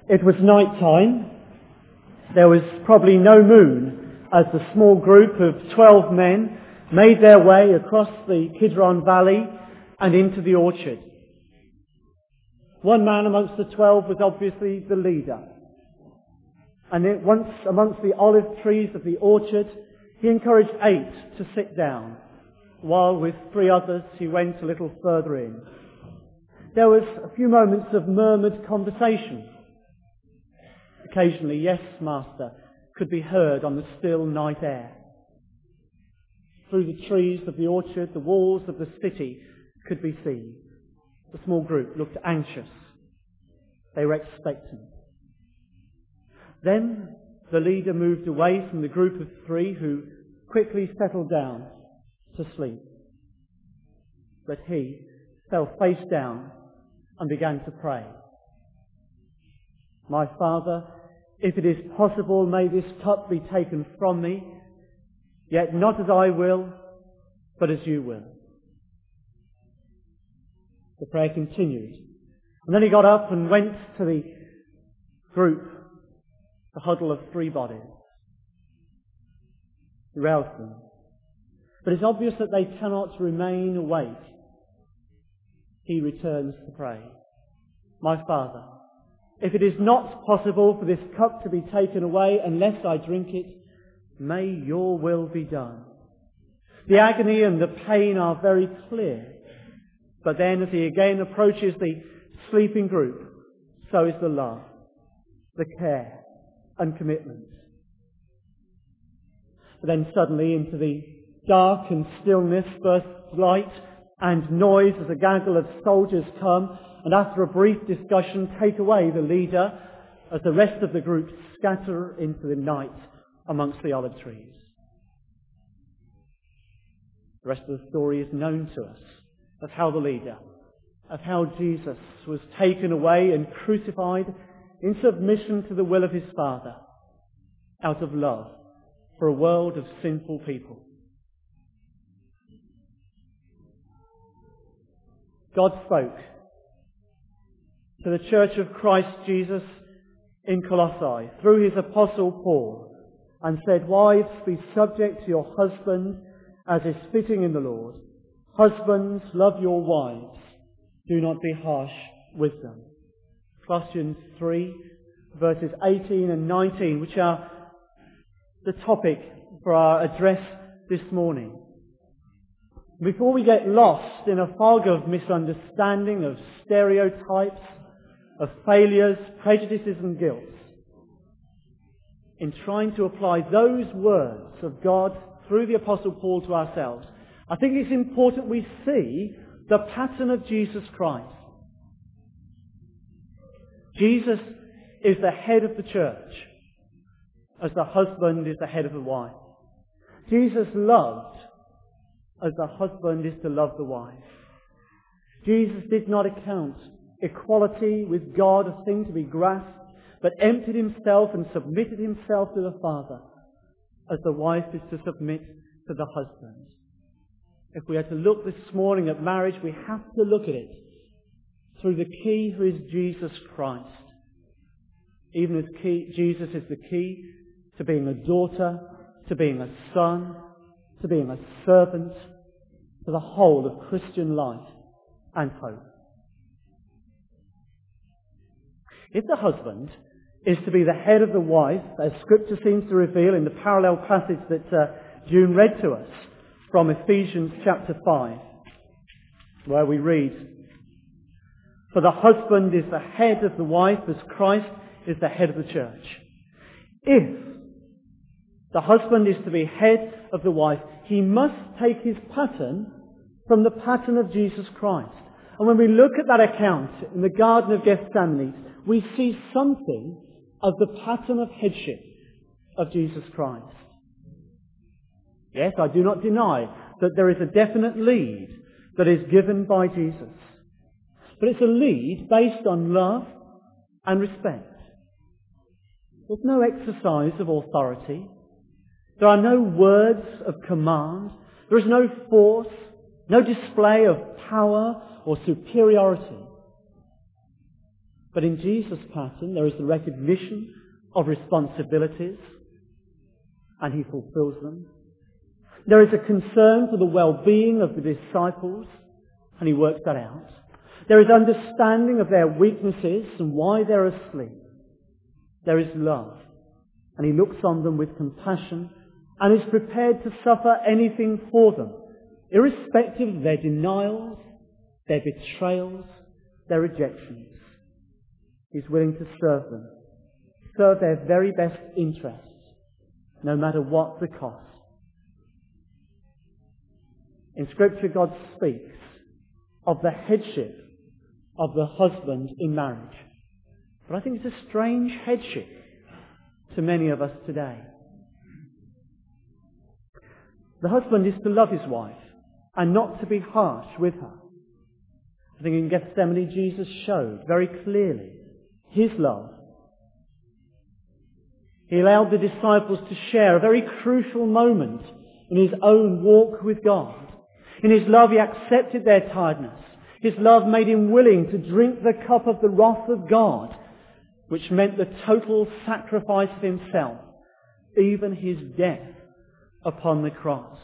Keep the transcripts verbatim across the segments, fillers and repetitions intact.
It was night time. There was probably no moon as the small group of twelve men made their way across the Kidron Valley and into the orchard. One man amongst the twelve was obviously the leader. And it, once amongst the olive trees of the orchard, he encouraged eight to sit down, while with three others he went a little further in. There was a few moments of murmured conversation. Occasionally, "Yes, Master," could be heard on the still night air. Through the trees of the orchard, the walls of the city could be seen. The small group looked anxious. They were expectant. Then the leader moved away from the group of three, who quickly settled down to sleep. But he fell face down and began to pray. "My Father, if it is possible, may this cup be taken from me, yet not as I will, but as you will." The prayer continued. And then he got up and went to the group, the huddle of three bodies. He roused them. But it's obvious that they cannot remain awake. He returns to pray. "My Father, if it is not possible for this cup to be taken away unless I drink it, may your will be done." The agony and the pain are very clear. But then as he again approaches the sleeping group, so is the love, the care and commitment. But then suddenly into the dark and stillness bursts light and noise as a gaggle of soldiers come, and after a brief discussion take away the leader as the rest of the group scatter into the night amongst the olive trees. The rest of the story is known to us, of how the leader, of how Jesus was taken away and crucified in submission to the will of his Father, out of love for a world of sinful people. God spoke to the Church of Christ Jesus in Colossae through his Apostle Paul and said, "Wives, be subject to your husband as is fitting in the Lord. Husbands, love your wives. Do not be harsh with them." Colossians three, verses eighteen and nineteen, which are the topic for our address this morning. Before we get lost in a fog of misunderstanding, of stereotypes, of failures, prejudices and guilt, in trying to apply those words of God through the Apostle Paul to ourselves, I think it's important we see the pattern of Jesus Christ. Jesus is the head of the church, as the husband is the head of the wife. Jesus loved as the husband is to love the wife. Jesus did not account equality with God a thing to be grasped, but emptied himself and submitted himself to the Father, as the wife is to submit to the husband. If we are to look this morning at marriage, we have to look at it through the key who is Jesus Christ. Even as key, Jesus is the key to being a daughter, to being a son, to being a servant, to the whole of Christian life and hope. If the husband is to be the head of the wife, as Scripture seems to reveal in the parallel passage that uh, June read to us from Ephesians chapter five, where we read, "For the husband is the head of the wife as Christ is the head of the church." If the husband is to be head of the wife, he must take his pattern from the pattern of Jesus Christ. And when we look at that account in the Garden of Gethsemane, we see something of the pattern of headship of Jesus Christ. Yes, I do not deny that there is a definite lead that is given by Jesus. But it's a lead based on love and respect. There's no exercise of authority. There are no words of command. There is no force, no display of power or superiority. But in Jesus' pattern, there is the recognition of responsibilities, and he fulfills them. There is a concern for the well-being of the disciples, and he works that out. There is understanding of their weaknesses and why they're asleep. There is love, and he looks on them with compassion and is prepared to suffer anything for them, irrespective of their denials, their betrayals, their rejections. He's willing to serve them, serve their very best interests, no matter what the cost. In Scripture, God speaks of the headship of the husband in marriage. But I think it's a strange headship to many of us today. The husband is to love his wife and not to be harsh with her. I think in Gethsemane, Jesus showed very clearly his love. He allowed the disciples to share a very crucial moment in his own walk with God. In his love, he accepted their tiredness. His love made him willing to drink the cup of the wrath of God, which meant the total sacrifice of himself, even his death upon the cross.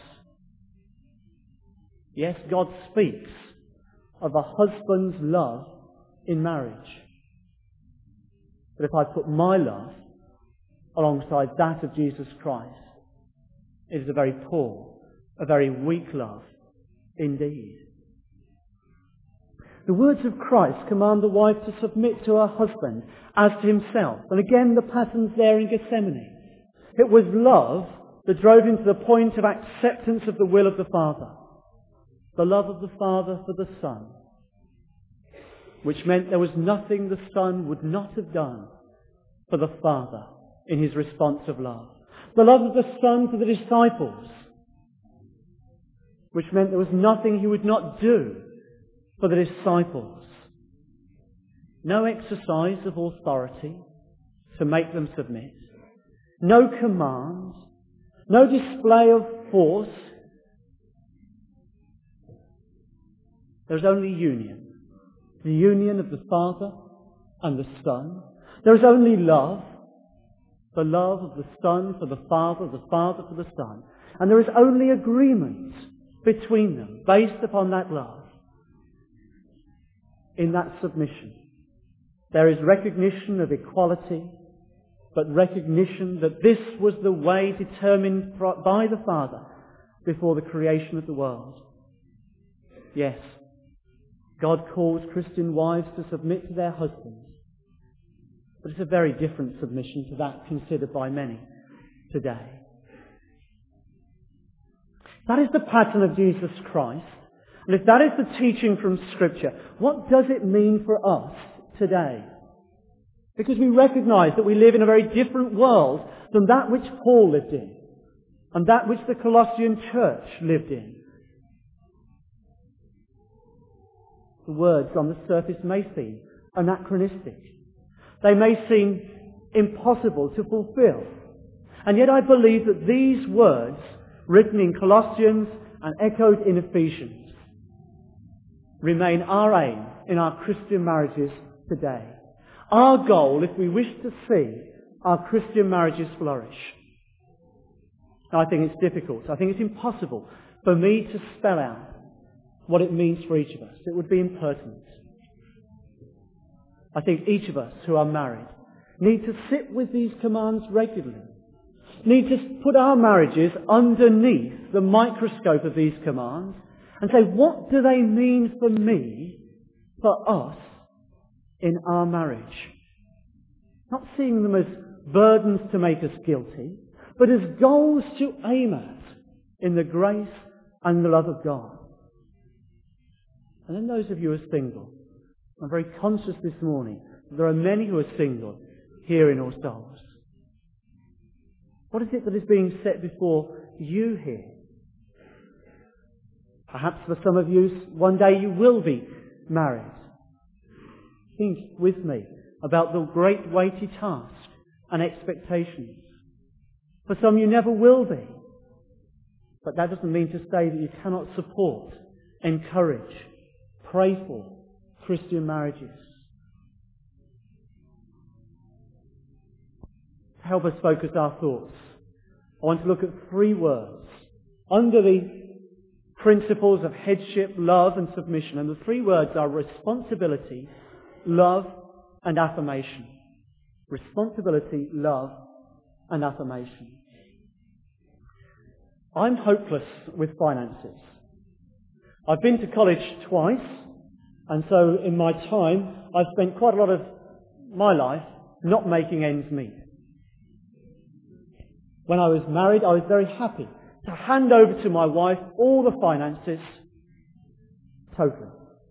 Yes, God speaks of a husband's love in marriage. But if I put my love alongside that of Jesus Christ, it is a very poor, a very weak love indeed. The words of Christ command the wife to submit to her husband as to himself. And again, the pattern's there in Gethsemane. It was love that drove him to the point of acceptance of the will of the Father. The love of the Father for the Son, which meant there was nothing the Son would not have done for the Father in his response of love. The love of the Son for the disciples, which meant there was nothing he would not do for the disciples. No exercise of authority to make them submit. No command. No display of force. There's only union. The union of the Father and the Son. There is only love. The love of the Son for the Father, the Father for the Son. And there is only agreement between them based upon that love. In that submission, there is recognition of equality, but recognition that this was the way determined by the Father before the creation of the world. Yes, God calls Christian wives to submit to their husbands, but it's a very different submission to that considered by many today. That is the pattern of Jesus Christ. And if that is the teaching from Scripture, what does it mean for us today? Because we recognise that we live in a very different world than that which Paul lived in and that which the Colossian church lived in. The words on the surface may seem anachronistic. They may seem impossible to fulfill. And yet I believe that these words, written in Colossians and echoed in Ephesians, remain our aim in our Christian marriages today. Our goal, if we wish to see our Christian marriages flourish. Now, I think it's difficult. I think it's impossible for me to spell out what it means for each of us. It would be impertinent. I think each of us who are married need to sit with these commands regularly. Need to put our marriages underneath the microscope of these commands and say, what do they mean for me, for us, in our marriage? Not seeing them as burdens to make us guilty, but as goals to aim at in the grace and the love of God. And then those of you who are single, I'm very conscious this morning that there are many who are single here in All Souls. What is it that is being set before you here? Perhaps for some of you, one day you will be married. Think with me about the great weighty task and expectations. For some you never will be. But that doesn't mean to say that you cannot support, encourage, pray for Christian marriages. help us focus our thoughts, I want to look at three words under the principles of headship, love and submission. And the three words are responsibility, love and affirmation. Responsibility, love and affirmation. I'm hopeless with finances. I've been to college twice, and so in my time I've spent quite a lot of my life not making ends meet. When I was married, I was very happy to hand over to my wife all the finances totally.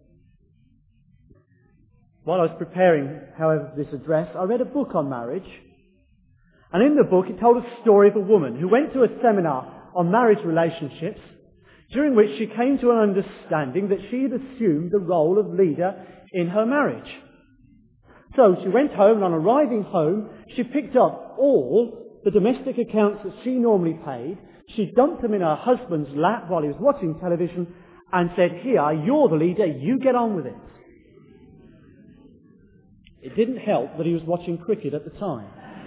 While I was preparing, however, this address, I read a book on marriage. And in the book, it told a story of a woman who went to a seminar on marriage relationships, during which she came to an understanding that she had assumed the role of leader in her marriage. So she went home, and on arriving home, she picked up all the domestic accounts that she normally paid. She dumped them in her husband's lap while he was watching television and said, "Here, you're the leader, you get on with it." It didn't help that he was watching cricket at the time.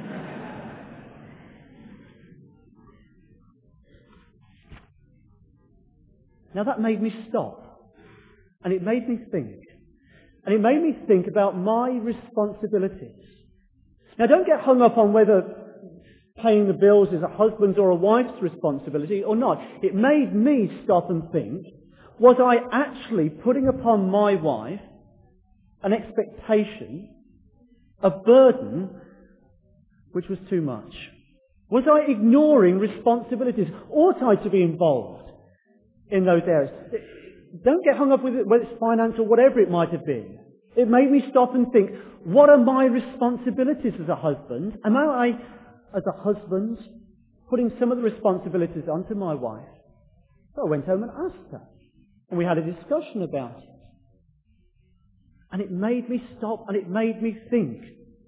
Now that made me stop. And it made me think. And it made me think about my responsibilities. Now don't get hung up on whether paying the bills is a husband's or a wife's responsibility or not. It made me stop and think, was I actually putting upon my wife an expectation, a burden, which was too much? Was I ignoring responsibilities? Ought I to be involved in those areas? Don't get hung up with it, whether it's finance or whatever it might have been. It made me stop and think, what are my responsibilities as a husband? Am I, as a husband, putting some of the responsibilities onto my wife? So I went home and asked her. And we had a discussion about it. And it made me stop and it made me think.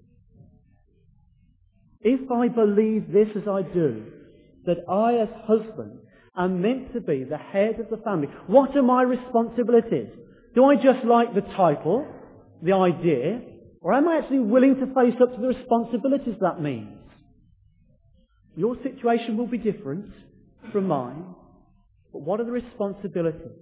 If I believe this as I do, that I as husband am meant to be the head of the family, what are my responsibilities? Do I just like the title, the idea, or am I actually willing to face up to the responsibilities that means? Your situation will be different from mine, but what are the responsibilities?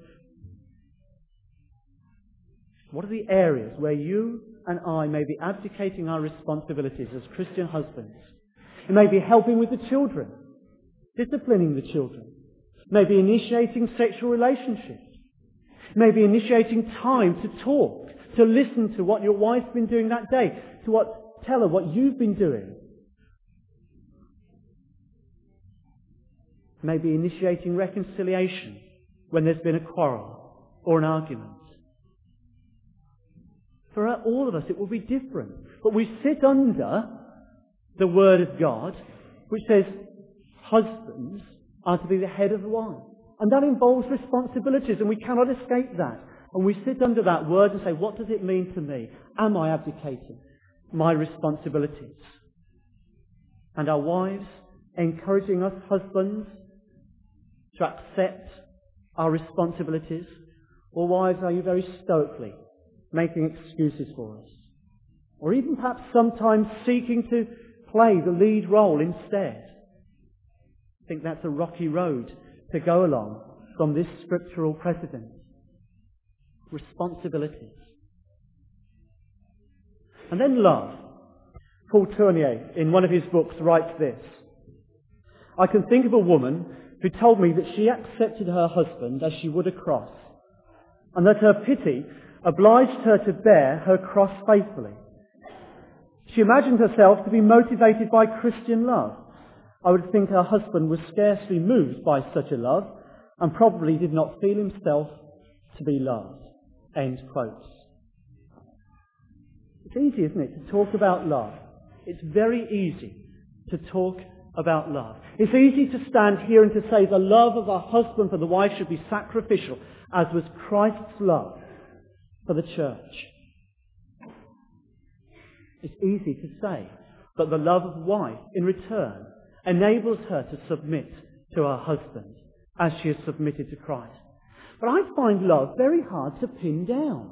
What are the areas where you and I may be abdicating our responsibilities as Christian husbands? It may be helping with the children, disciplining the children, maybe initiating sexual relationships, maybe initiating time to talk, to listen to what your wife's been doing that day, to what tell her what you've been doing. Maybe initiating reconciliation when there's been a quarrel or an argument. For all of us it will be different. But we sit under the Word of God, which says husbands are to be the head of the wife. And that involves responsibilities, and we cannot escape that. And we sit under that word and say, what does it mean to me? Am I abdicating my responsibilities? And our wives encouraging us husbands to accept our responsibilities? Or wives, are you very stoically making excuses for us? Or even perhaps sometimes seeking to play the lead role instead? I think that's a rocky road to go along from this scriptural precedent. Responsibilities. And then love. Paul Tournier, in one of his books, writes this: I can think of a woman who told me that she accepted her husband as she would a cross, and that her pity obliged her to bear her cross faithfully. She imagined herself to be motivated by Christian love. I would think her husband was scarcely moved by such a love, and probably did not feel himself to be loved. End quotes. It's easy, isn't it, to talk about love? It's very easy to talk about love. It's easy to stand here and to say the love of a husband for the wife should be sacrificial, as was Christ's love for the church. It's easy to say, but the love of wife, in return, enables her to submit to her husband as she has submitted to Christ. But I find love very hard to pin down,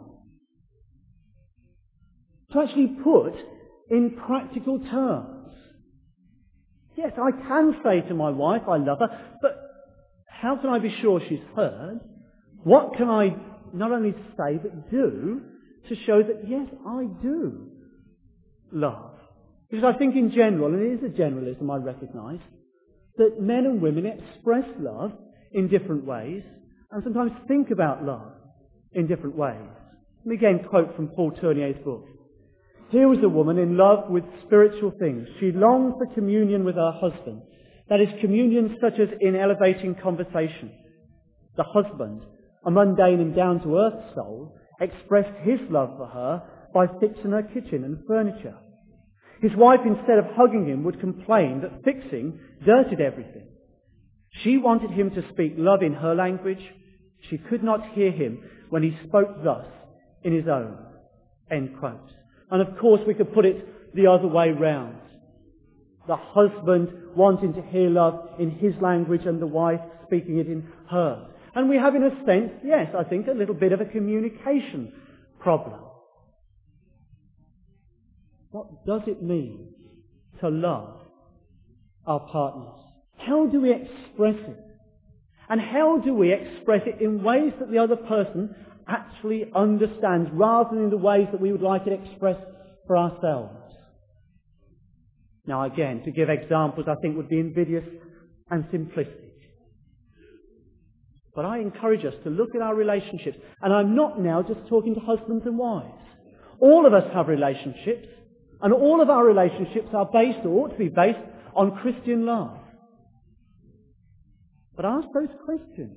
to actually put in practical terms. Yes, I can say to my wife, I love her, but how can I be sure she's heard? What can I not only say, but do to show that, yes, I do love? Because I think in general, and it is a generalism I recognise, that men and women express love in different ways and sometimes think about love in different ways. Let me again quote from Paul Tournier's book. Here was a woman in love with spiritual things. She longed for communion with her husband. That is, communion such as in elevating conversation. The husband, a mundane and down-to-earth soul, expressed his love for her by fixing her kitchen and furniture. His wife, instead of hugging him, would complain that fixing dirtied everything. She wanted him to speak love in her language. She could not hear him when he spoke thus in his own. End quote. And of course we could put it the other way round. The husband wanting to hear love in his language and the wife speaking it in hers. And we have, in a sense, yes, I think, a little bit of a communication problem. What does it mean to love our partners? How do we express it? And how do we express it in ways that the other person actually understands, rather than in the ways that we would like it expressed for ourselves? Now again, to give examples I think would be invidious and simplistic. But I encourage us to look at our relationships. And I'm not now just talking to husbands and wives. All of us have relationships. And all of our relationships are based, or ought to be based, on Christian love. But ask those questions.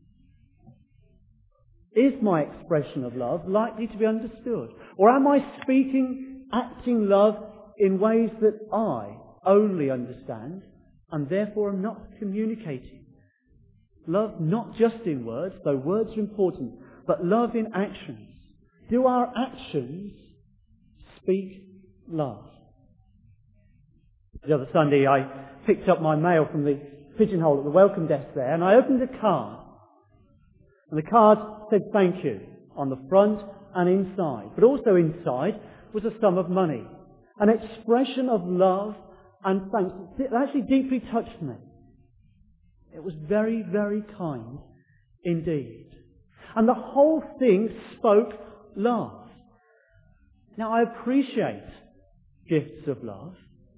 Is my expression of love likely to be understood? Or am I speaking, acting love in ways that I only understand and therefore am not communicating? Love not just in words, though words are important, but love in actions. Do our actions speak love? The other Sunday I picked up my mail from the pigeonhole at the welcome desk there, and I opened a card. And the card said thank you on the front and inside. But also inside was a sum of money. An expression of love and thanks. It actually deeply touched me. It was very, very kind indeed. And the whole thing spoke love. Now I appreciate gifts of love.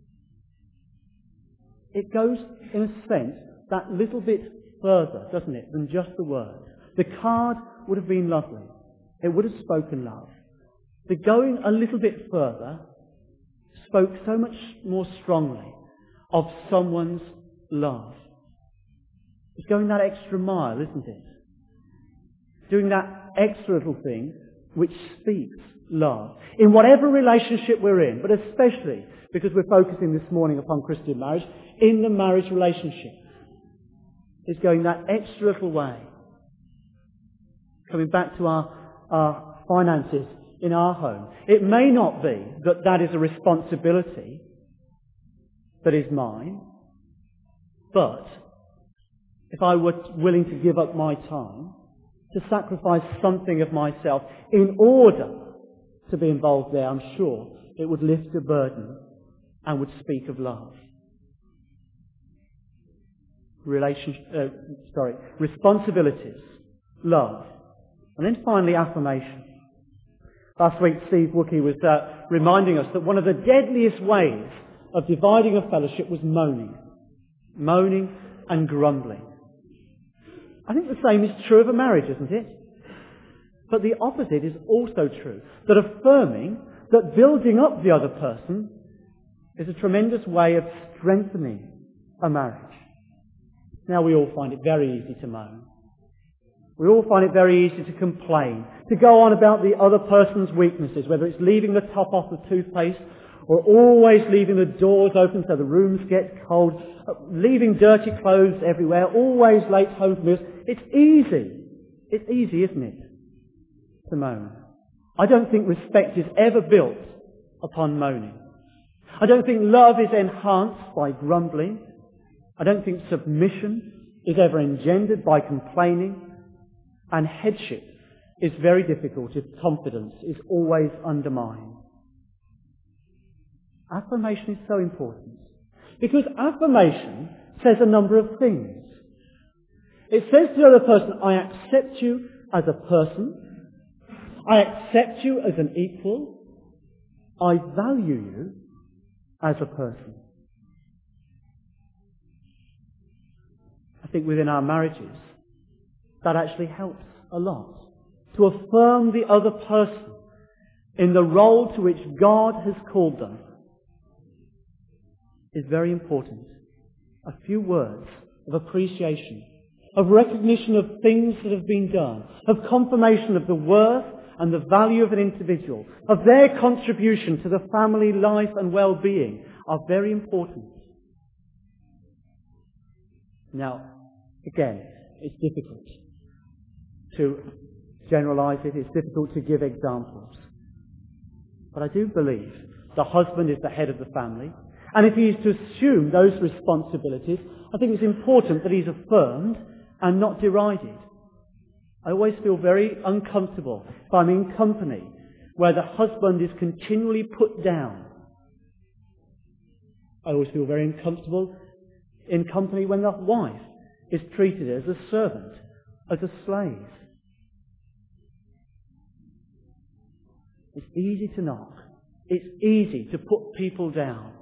It goes, in a sense, that little bit further, doesn't it, than just the words. The card would have been lovely. It would have spoken love. The going a little bit further spoke so much more strongly of someone's love. It's going that extra mile, isn't it? Doing that extra little thing which speaks love. In whatever relationship we're in, but especially because we're focusing this morning upon Christian marriage, in the marriage relationship. It's going that extra little way. Coming back to our, our finances in our home. It may not be that that is a responsibility that is mine, but if I were willing to give up my time, to sacrifice something of myself in order to be involved there, I'm sure it would lift a burden and would speak of love. Relation, uh, sorry, responsibilities, love, and then finally affirmation. Last week Steve Wookie was uh, reminding us that one of the deadliest ways of dividing a fellowship was moaning. Moaning and grumbling. I think the same is true of a marriage, isn't it? But the opposite is also true. That affirming, that building up the other person is a tremendous way of strengthening a marriage. Now we all find it very easy to moan. We all find it very easy to complain, to go on about the other person's weaknesses, whether it's leaving the top off the toothpaste or always leaving the doors open so the rooms get cold, leaving dirty clothes everywhere, always late home from meals. It's easy. It's easy, isn't it, to moan. I don't think respect is ever built upon moaning. I don't think love is enhanced by grumbling. I don't think submission is ever engendered by complaining. And headship is very difficult if confidence is always undermined. Affirmation is so important. Because affirmation says a number of things. It says to the other person, I accept you as a person. I accept you as an equal. I value you as a person. I think within our marriages, that actually helps a lot. To affirm the other person in the role to which God has called them is very important. A few words of appreciation, of recognition of things that have been done, of confirmation of the worth and the value of an individual, of their contribution to the family life and well-being are very important. Now, again, it's difficult to generalize it. It's difficult to give examples. But I do believe the husband is the head of the family. And if he is to assume those responsibilities, I think it's important that he's affirmed and not derided. I always feel very uncomfortable if I'm in company where the husband is continually put down. I always feel very uncomfortable in company when the wife is treated as a servant, as a slave. It's easy to knock. It's easy to put people down.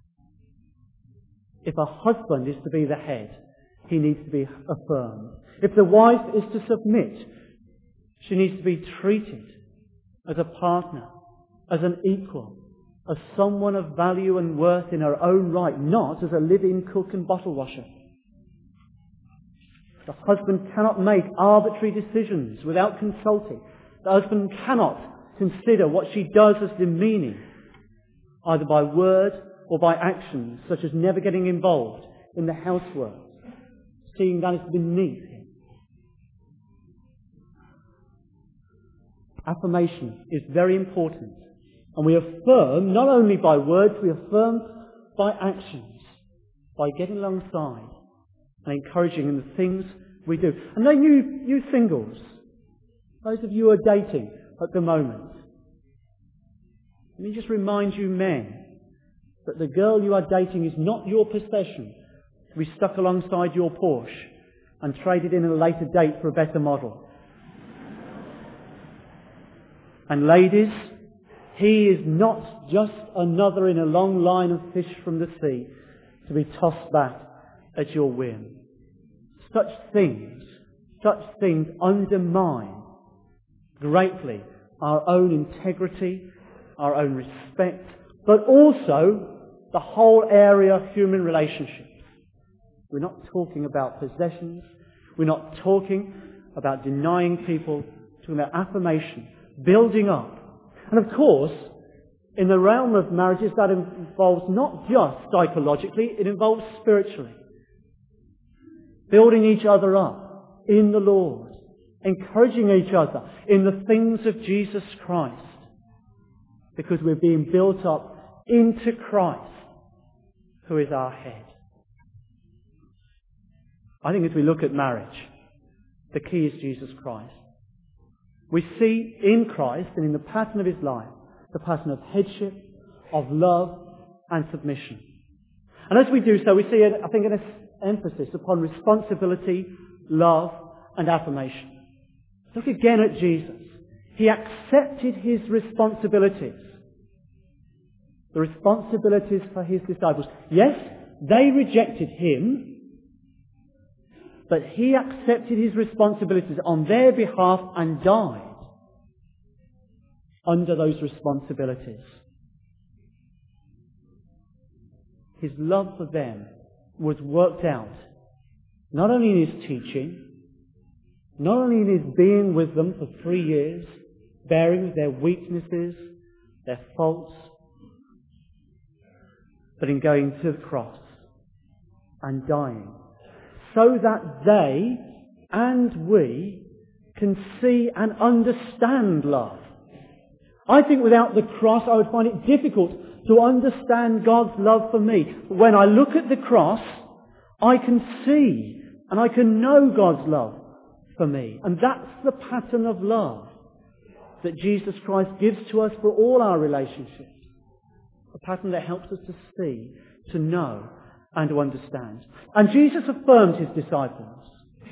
If a husband is to be the head, he needs to be affirmed. If the wife is to submit, she needs to be treated as a partner, as an equal, as someone of value and worth in her own right, not as a live-in cook and bottle washer. The husband cannot make arbitrary decisions without consulting. The husband cannot consider what she does as demeaning, either by word or by actions, such as never getting involved in the housework, seeing that as beneath him. Affirmation is very important. And we affirm not only by words, we affirm by actions, by getting alongside and encouraging in the things we do. And then you, you singles, those of you who are dating at the moment, let me just remind you men that the girl you are dating is not your possession to be stuck alongside your Porsche and traded in at a later date for a better model. And ladies, he is not just another in a long line of fish from the sea to be tossed back at your whim. Such things, such things undermine greatly our own integrity, our own respect, but also the whole area of human relationships. We're not talking about possessions. We're not talking about denying people. We're talking about affirmation, building up. And of course, in the realm of marriages, that involves not just psychologically, it involves spiritually. Building each other up in the Lord. Encouraging each other in the things of Jesus Christ. Because we're being built up into Christ, who is our head. I think as we look at marriage, the key is Jesus Christ. We see in Christ and in the pattern of his life, the pattern of headship, of love and submission. And as we do so, we see, I think, an emphasis upon responsibility, love and affirmation. Look again at Jesus. He accepted his responsibilities. The responsibilities for his disciples. Yes, they rejected him, but he accepted his responsibilities on their behalf and died under those responsibilities. His love for them was worked out not only in his teaching, not only in his being with them for three years, bearing with their weaknesses, their faults, but in going to the cross and dying, so that they and we can see and understand love. I think without the cross I would find it difficult to understand God's love for me. When I look at the cross, I can see and I can know God's love for me. And that's the pattern of love that Jesus Christ gives to us for all our relationships. A pattern that helps us to see, to know, and to understand. And Jesus affirmed his disciples.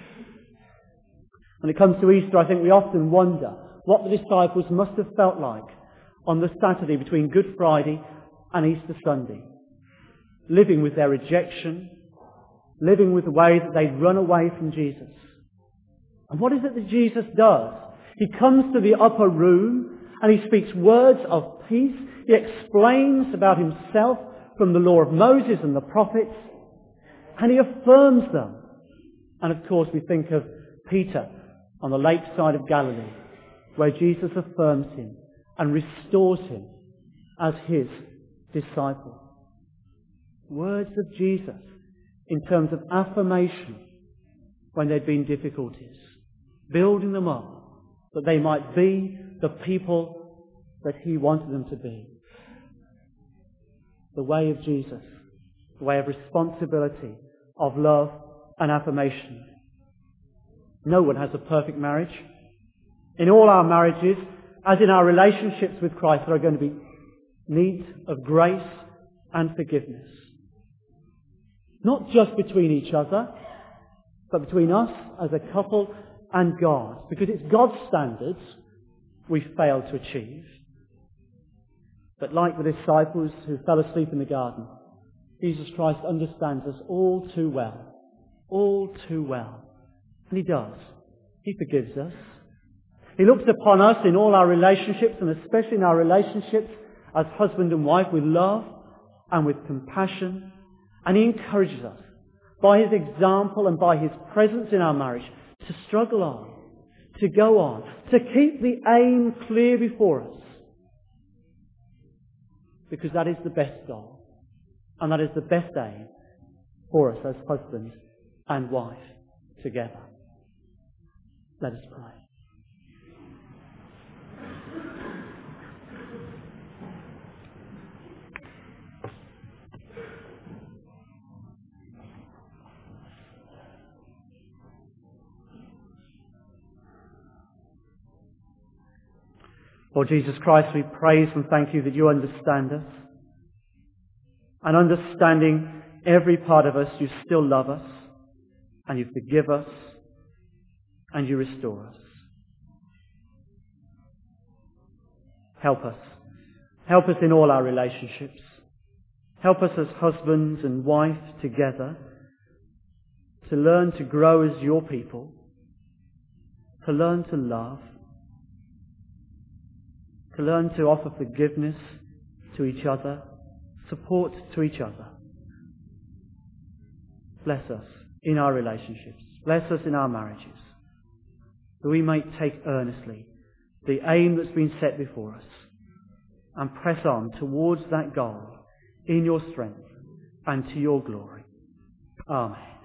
When it comes to Easter, I think we often wonder what the disciples must have felt like on the Saturday between Good Friday and Easter Sunday. Living with their rejection, living with the way that they'd run away from Jesus. And what is it that Jesus does? He comes to the upper room and he speaks words of peace. He explains about himself from the law of Moses and the prophets. And he affirms them. And of course we think of Peter on the lakeside of Galilee, where Jesus affirms him and restores him as his disciple. Words of Jesus in terms of affirmation when there'd been difficulties, building them up that they might be the people that he wanted them to be. The way of Jesus, the way of responsibility, of love and affirmation. No one has a perfect marriage. In all our marriages, as in our relationships with Christ, there are going to be needs of grace and forgiveness. Not just between each other, but between us as a couple and God. Because it's God's standards we fail to achieve. But like the disciples who fell asleep in the garden, Jesus Christ understands us all too well. All too well. And he does. He forgives us. He looks upon us in all our relationships, and especially in our relationships as husband and wife, with love and with compassion. And he encourages us, by his example and by his presence in our marriage, to struggle on, to go on, to keep the aim clear before us. Because that is the best goal. And that is the best aim for us as husband and wife together. Let us pray. Lord Jesus Christ, we praise and thank you that you understand us. And understanding every part of us, you still love us, and you forgive us, and you restore us. Help us. Help us in all our relationships. Help us as husbands and wife together to learn to grow as your people, to learn to love, to learn to offer forgiveness to each other, support to each other. Bless us in our relationships. Bless us in our marriages. That we may take earnestly the aim that's been set before us and press on towards that goal in your strength and to your glory. Amen.